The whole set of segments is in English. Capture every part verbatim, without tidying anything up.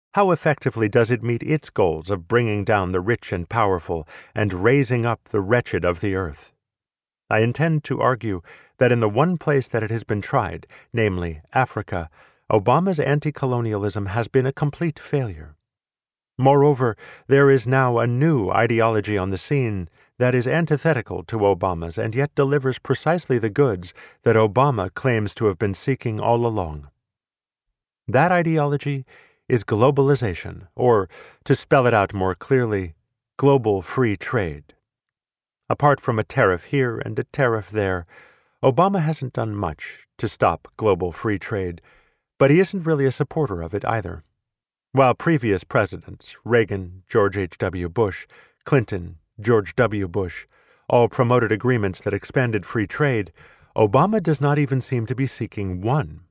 How effectively does it meet its goals of bringing down the rich and powerful and raising up the wretched of the earth? I intend to argue that in the one place that it has been tried, namely Africa, Obama's anti-colonialism has been a complete failure. Moreover, there is now a new ideology on the scene that is antithetical to Obama's and yet delivers precisely the goods that Obama claims to have been seeking all along. That ideology is globalization, or, to spell it out more clearly, global free trade. Apart from a tariff here and a tariff there, Obama hasn't done much to stop global free trade, but he isn't really a supporter of it either. While previous presidents, Reagan, George H W. Bush, Clinton, George W. Bush, all promoted agreements that expanded free trade, Obama does not even seem to be seeking one.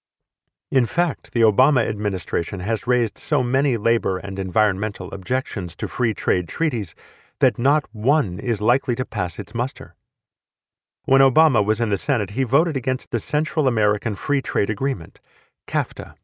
In fact, the Obama administration has raised so many labor and environmental objections to free trade treaties that not one is likely to pass its muster. When Obama was in the Senate, he voted against the Central American Free Trade Agreement, CAFTA.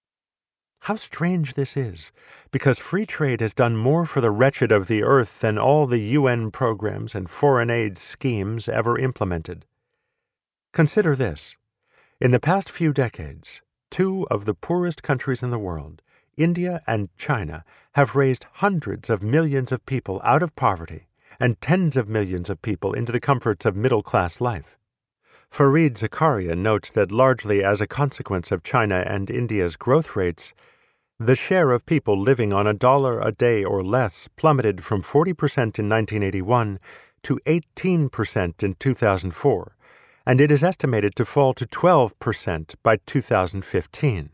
How strange this is, because free trade has done more for the wretched of the earth than all the U N programs and foreign aid schemes ever implemented. Consider this. In the past few decades, two of the poorest countries in the world, India and China, have raised hundreds of millions of people out of poverty and tens of millions of people into the comforts of middle-class life. Fareed Zakaria notes that largely as a consequence of China and India's growth rates, the share of people living on a dollar a day or less plummeted from forty percent in nineteen eighty-one to eighteen percent in two thousand four, and it is estimated to fall to twelve percent by two thousand fifteen.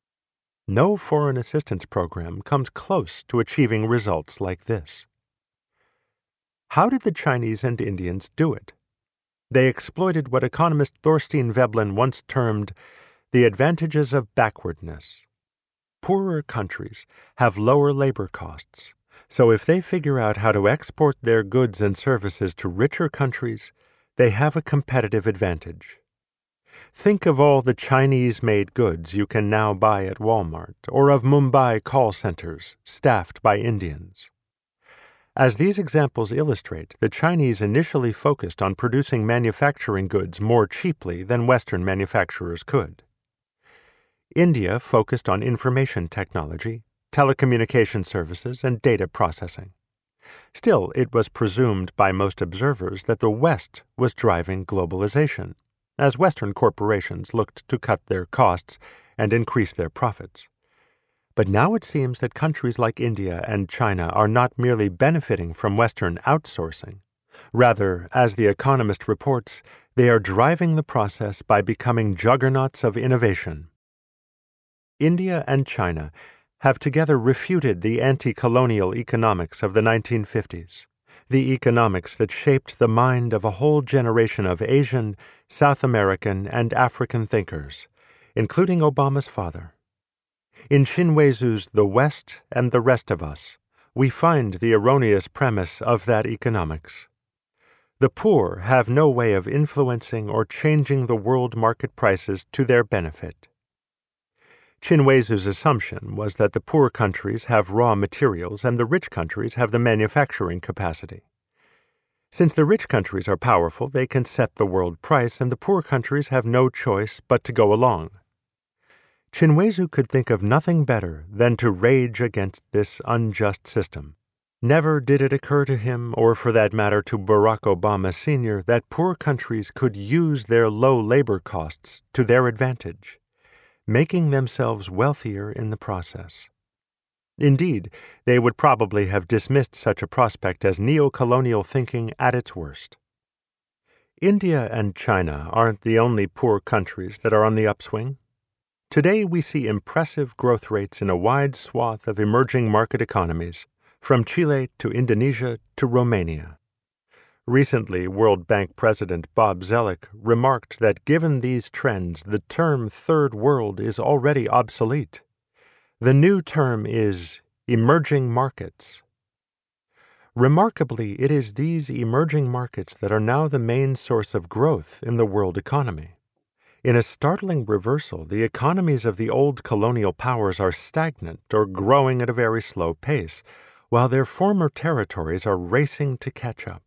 No foreign assistance program comes close to achieving results like this. How did the Chinese and Indians do it? They exploited what economist Thorstein Veblen once termed the advantages of backwardness. Poorer countries have lower labor costs, so if they figure out how to export their goods and services to richer countries, they have a competitive advantage. Think of all the Chinese-made goods you can now buy at Walmart, or of Mumbai call centers staffed by Indians. As these examples illustrate, the Chinese initially focused on producing manufacturing goods more cheaply than Western manufacturers could. India focused on information technology, telecommunication services, and data processing. Still, it was presumed by most observers that the West was driving globalization, as Western corporations looked to cut their costs and increase their profits. But now it seems that countries like India and China are not merely benefiting from Western outsourcing. Rather, as The Economist reports, they are driving the process by becoming juggernauts of innovation. India and China have together refuted the anti-colonial economics of the nineteen fifties, the economics that shaped the mind of a whole generation of Asian, South American, and African thinkers, including Obama's father. In Chinweizu's The West and the Rest of Us, we find the erroneous premise of that economics. The poor have no way of influencing or changing the world market prices to their benefit. Chinweizu's assumption was that the poor countries have raw materials and the rich countries have the manufacturing capacity. Since the rich countries are powerful, they can set the world price, and the poor countries have no choice but to go along. Chinweizu could think of nothing better than to rage against this unjust system. Never did it occur to him, or for that matter to Barack Obama Senior, that poor countries could use their low labor costs to their advantage, making themselves wealthier in the process. Indeed, they would probably have dismissed such a prospect as neo-colonial thinking at its worst. India and China aren't the only poor countries that are on the upswing. Today we see impressive growth rates in a wide swath of emerging market economies, from Chile to Indonesia to Romania. Recently, World Bank President Bob Zoellick remarked that given these trends, the term Third World is already obsolete. The new term is emerging markets. Remarkably, it is these emerging markets that are now the main source of growth in the world economy. In a startling reversal, the economies of the old colonial powers are stagnant or growing at a very slow pace, while their former territories are racing to catch up.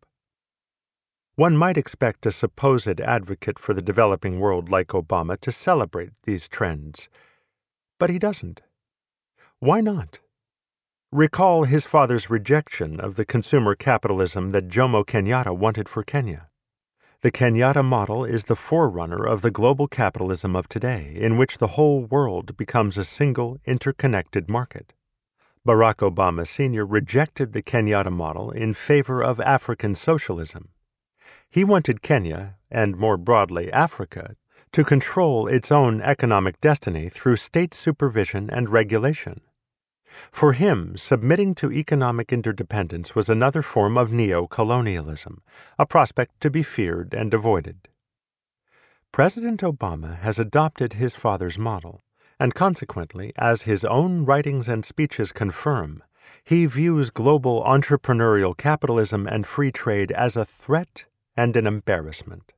One might expect a supposed advocate for the developing world like Obama to celebrate these trends, but he doesn't. Why not? Recall his father's rejection of the consumer capitalism that Jomo Kenyatta wanted for Kenya. The Kenyatta model is the forerunner of the global capitalism of today, in which the whole world becomes a single, interconnected market. Barack Obama Senior rejected the Kenyatta model in favor of African socialism. He wanted Kenya, and more broadly Africa, to control its own economic destiny through state supervision and regulation. For him, submitting to economic interdependence was another form of neo-colonialism, a prospect to be feared and avoided. President Obama has adopted his father's model, and consequently, as his own writings and speeches confirm, he views global entrepreneurial capitalism and free trade as a threat and an embarrassment.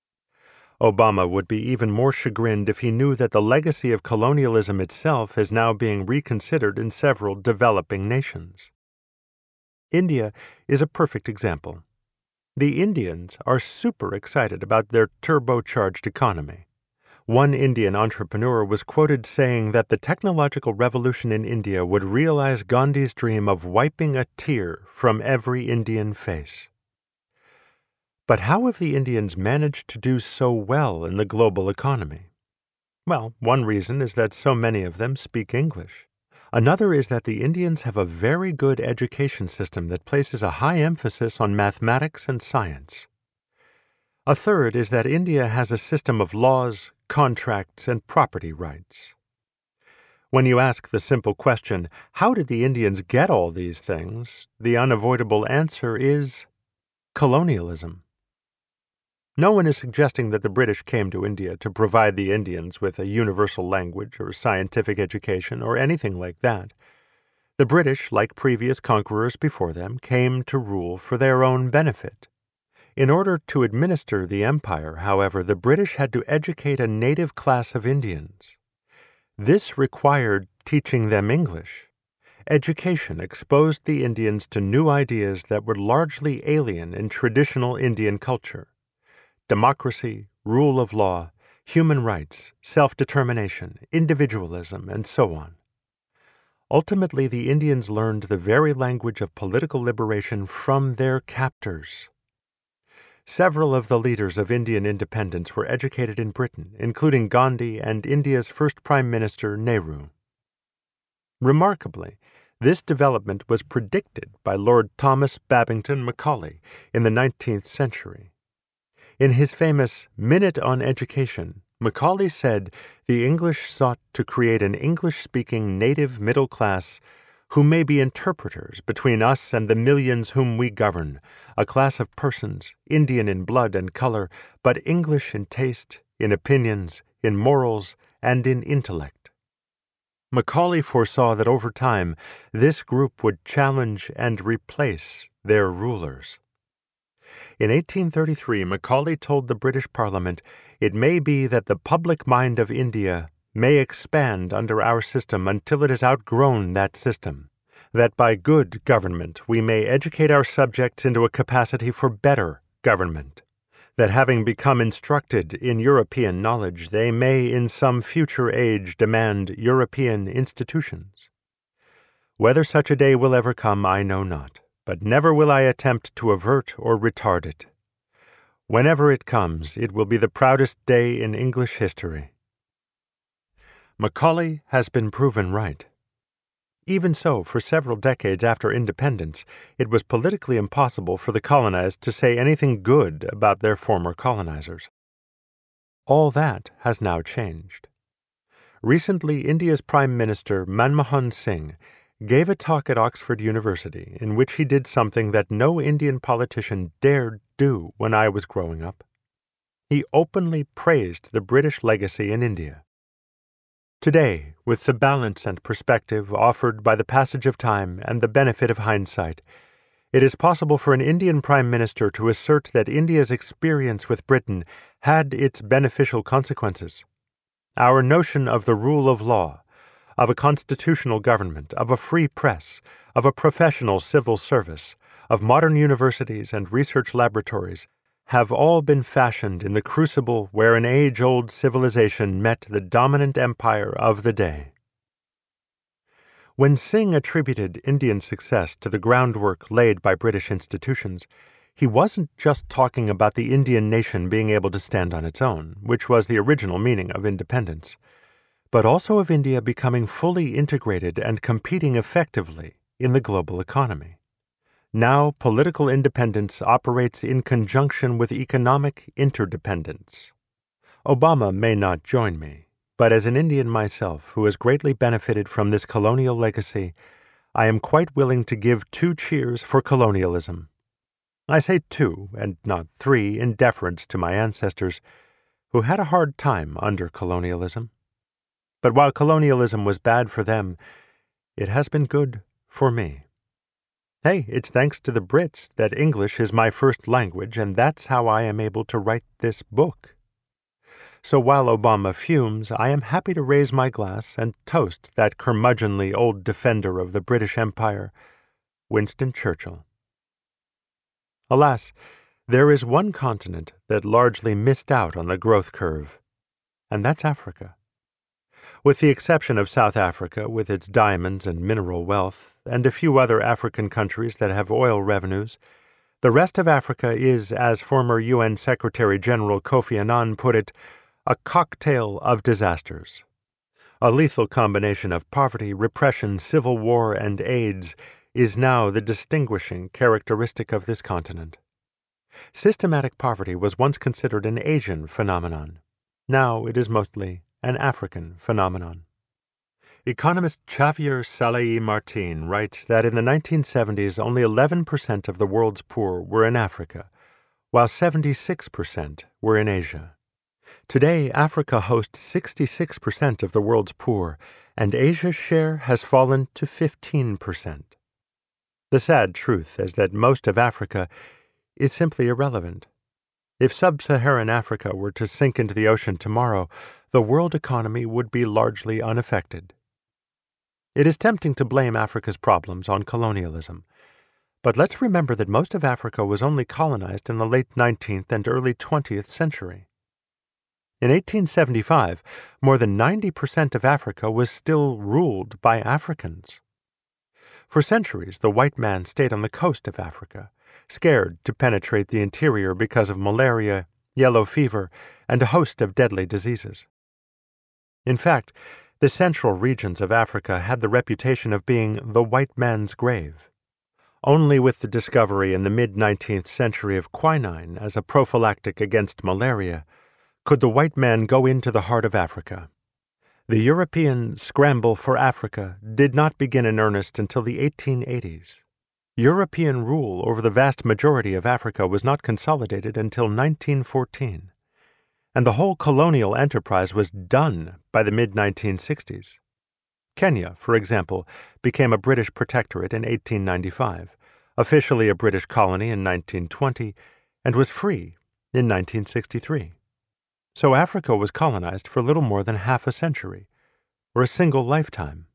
Obama would be even more chagrined if he knew that the legacy of colonialism itself is now being reconsidered in several developing nations. India is a perfect example. The Indians are super excited about their turbocharged economy. One Indian entrepreneur was quoted saying that the technological revolution in India would realize Gandhi's dream of wiping a tear from every Indian face. But how have the Indians managed to do so well in the global economy? Well, one reason is that so many of them speak English. Another is that the Indians have a very good education system that places a high emphasis on mathematics and science. A third is that India has a system of laws, contracts, and property rights. When you ask the simple question, how did the Indians get all these things, the unavoidable answer is colonialism. No one is suggesting that the British came to India to provide the Indians with a universal language or scientific education or anything like that. The British, like previous conquerors before them, came to rule for their own benefit. In order to administer the empire, however, the British had to educate a native class of Indians. This required teaching them English. Education exposed the Indians to new ideas that were largely alien in traditional Indian culture. Democracy, rule of law, human rights, self-determination, individualism, and so on. Ultimately, the Indians learned the very language of political liberation from their captors. Several of the leaders of Indian independence were educated in Britain, including Gandhi and India's first Prime Minister, Nehru. Remarkably, this development was predicted by Lord Thomas Babington Macaulay in the nineteenth century. In his famous Minute on Education, Macaulay said the English sought to create an English-speaking native middle class who may be interpreters between us and the millions whom we govern, a class of persons, Indian in blood and color, but English in taste, in opinions, in morals, and in intellect. Macaulay foresaw that over time this group would challenge and replace their rulers. In eighteen thirty-three, Macaulay told the British Parliament, "It may be that the public mind of India may expand under our system until it has outgrown that system, that by good government we may educate our subjects into a capacity for better government, that having become instructed in European knowledge, they may in some future age demand European institutions. Whether such a day will ever come, I know not. But never will I attempt to avert or retard it. Whenever it comes, it will be the proudest day in English history." Macaulay has been proven right. Even so, for several decades after independence, it was politically impossible for the colonized to say anything good about their former colonizers. All that has now changed. Recently, India's Prime Minister Manmohan Singh gave a talk at Oxford University in which he did something that no Indian politician dared do when I was growing up. He openly praised the British legacy in India. Today, with the balance and perspective offered by the passage of time and the benefit of hindsight, It is possible for an Indian Prime Minister to assert that India's experience with Britain had its beneficial consequences. Our notion of the rule of law, of a constitutional government, of a free press, of a professional civil service, of modern universities and research laboratories, have all been fashioned in the crucible where an age-old civilization met the dominant empire of the day. When Synge attributed Indian success to the groundwork laid by British institutions, he wasn't just talking about the Indian nation being able to stand on its own, which was the original meaning of independence, but also of India becoming fully integrated and competing effectively in the global economy. Now, political independence operates in conjunction with economic interdependence. Obama may not join me, but as an Indian myself who has greatly benefited from this colonial legacy, I am quite willing to give two cheers for colonialism. I say two, and not three, in deference to my ancestors, who had a hard time under colonialism. But while colonialism was bad for them, it has been good for me. Hey, it's thanks to the Brits that English is my first language, and that's how I am able to write this book. So while Obama fumes, I am happy to raise my glass and toast that curmudgeonly old defender of the British Empire, Winston Churchill. Alas, there is one continent that largely missed out on the growth curve, and that's Africa. With the exception of South Africa, with its diamonds and mineral wealth, and a few other African countries that have oil revenues, the rest of Africa is, as former U N Secretary-General Kofi Annan put it, a cocktail of disasters. A lethal combination of poverty, repression, civil war, and AIDS is now the distinguishing characteristic of this continent. Systematic poverty was once considered an Asian phenomenon. Now it is mostly an African phenomenon. Economist Xavier Salehi Martin writes that in the nineteen seventies only eleven percent of the world's poor were in Africa, while seventy-six percent were in Asia. Today, Africa hosts sixty-six percent of the world's poor, and Asia's share has fallen to fifteen percent. The sad truth is that most of Africa is simply irrelevant. If sub-Saharan Africa were to sink into the ocean tomorrow, the world economy would be largely unaffected. It is tempting to blame Africa's problems on colonialism, but let's remember that most of Africa was only colonized in the late nineteenth and early twentieth century. In eighteen seventy-five, more than ninety percent of Africa was still ruled by Africans. For centuries, the white man stayed on the coast of Africa, scared to penetrate the interior because of malaria, yellow fever, and a host of deadly diseases. In fact, the central regions of Africa had the reputation of being the white man's grave. Only with the discovery in the mid-nineteenth century of quinine as a prophylactic against malaria could the white man go into the heart of Africa. The European scramble for Africa did not begin in earnest until the eighteen eighties. European rule over the vast majority of Africa was not consolidated until nineteen fourteen, and the whole colonial enterprise was done by the mid nineteen sixties. Kenya, for example, became a British protectorate in eighteen ninety-five, officially a British colony in nineteen twenty, and was free in nineteen sixty-three. So Africa was colonized for little more than half a century, or a single lifetime.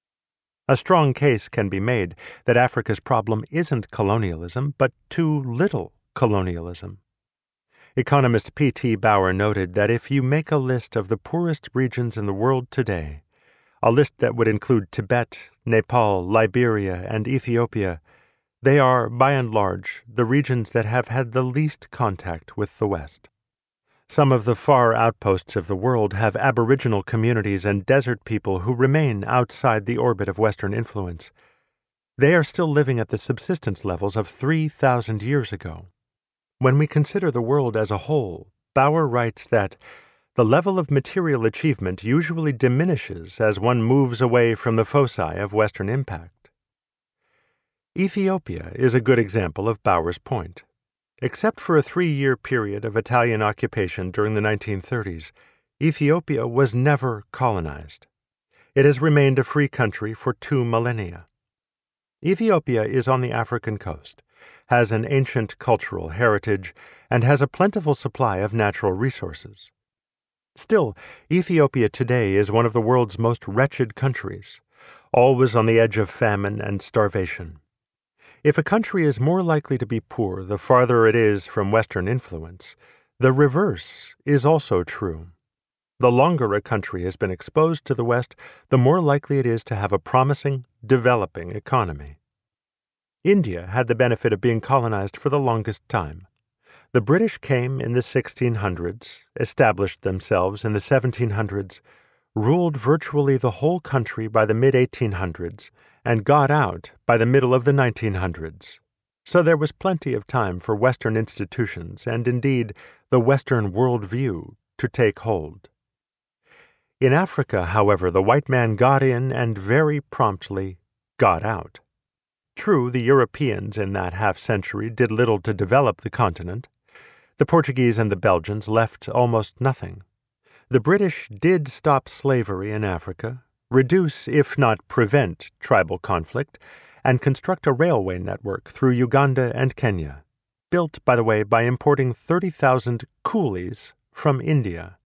A strong case can be made that Africa's problem isn't colonialism, but too little colonialism. Economist P T Bauer noted that if you make a list of the poorest regions in the world today, a list that would include Tibet, Nepal, Liberia, and Ethiopia, they are, by and large, the regions that have had the least contact with the West. Some of the far outposts of the world have aboriginal communities and desert people who remain outside the orbit of Western influence. They are still living at the subsistence levels of three thousand years ago. When we consider the world as a whole, Bauer writes that the level of material achievement usually diminishes as one moves away from the foci of Western impact. Ethiopia is a good example of Bauer's point. Except for a three-year period of Italian occupation during the nineteen thirties, Ethiopia was never colonized. It has remained a free country for two millennia. Ethiopia is on the African coast, has an ancient cultural heritage, and has a plentiful supply of natural resources. Still, Ethiopia today is one of the world's most wretched countries, always on the edge of famine and starvation. If a country is more likely to be poor the farther it is from Western influence, the reverse is also true. The longer a country has been exposed to the West, the more likely it is to have a promising, developing economy. India had the benefit of being colonized for the longest time. The British came in the sixteen hundreds, established themselves in the seventeen hundreds, ruled virtually the whole country by the mid eighteen hundreds, and got out by the middle of the nineteen hundreds. So there was plenty of time for Western institutions and, indeed, the Western worldview to take hold. In Africa, however, the white man got in and very promptly got out. True, the Europeans in that half-century did little to develop the continent. The Portuguese and the Belgians left almost nothing. The British did stop slavery in Africa, reduce, if not prevent, tribal conflict, and construct a railway network through Uganda and Kenya, built, by the way, by importing thirty thousand coolies from India.